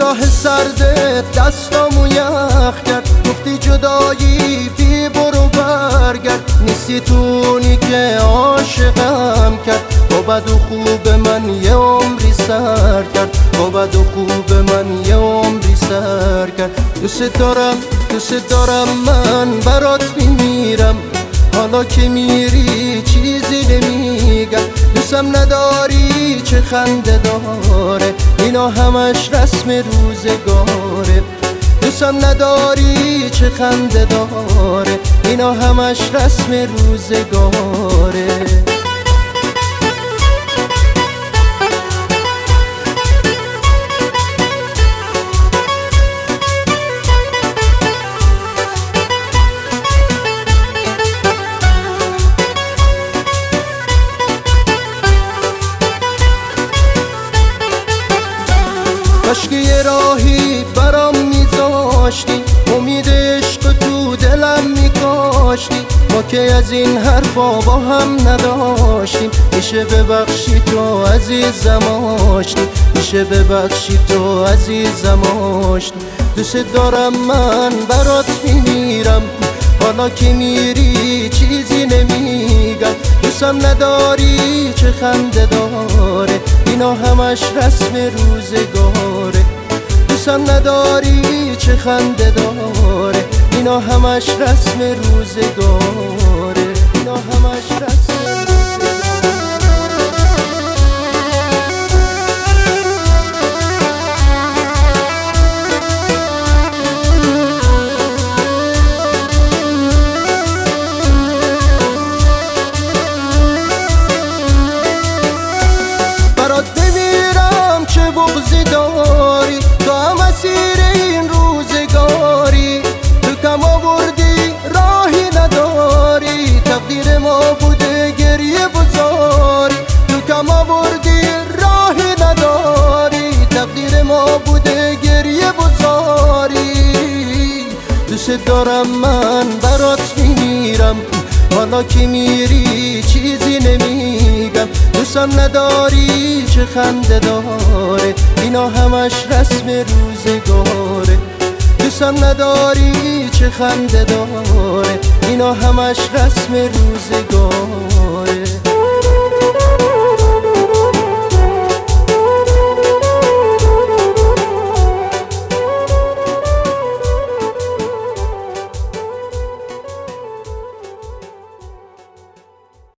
راه سردت دستامو یخ کرد، گفتی جدایی بی برو برگرد. نیستی تونی که عاشقم کرد، با بد و خوب من یه عمری سر کرد، با بد و خوب من یه عمری سر کرد. دوست دارم من برات میمیرم، حالا که میری چیزی نمیگم. دوستم نداری چه خنده داره، اینا همش رسم روزگاره. دوستم نداری چه خنده داره، اینا همش رسم روزگاره. کاشکی یه راهی برام میذاشتی، امید عشق تو دلم میکاشتی. ما که از این حرفا با هم نداشتیم، میشه ببخشی تو عزیزم آشتی، میشه ببخشی تو عزیزم آشتی. دوست دارم من برات میمیرم، حالا که میری چیزی نمیگم. دوستم نداری چه خنده داره، اینا همش رسم روزگاره. دوستم نداری چه خنده داره، اینا همش رسم روزگاره، اینا همش رسم بغضی داری، تو هم اسیر این روزگاری. تو کم آوردی راهی نداری، تقدیر ما بوده گریه بزاری. تو کم آوردی راهی نداری، تقدیر ما بوده گریه بزاری. دوست دارم من برات میمیرم، حالا که میری چیزی نمیگم. دوستم نداری چه خنده داره، اینا همش رسم روزگاره. دوستم نداری چه خنده داره، اینا همش رسم روزگاره.